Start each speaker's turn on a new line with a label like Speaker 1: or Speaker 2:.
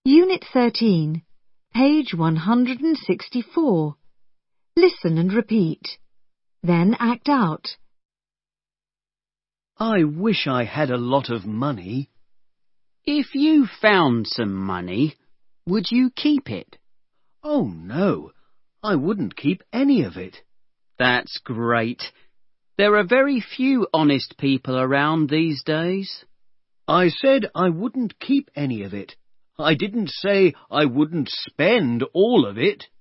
Speaker 1: Unit 13, page 164. Listen and repeat. Then act out.
Speaker 2: I wish I had a lot of money.
Speaker 3: If you found some money, would you keep it?
Speaker 2: Oh, no, I wouldn't keep any of it.
Speaker 3: That's great. There are very few honest people around these days.
Speaker 2: I said I wouldn't keep any of it. I didn't say I wouldn't spend all of it.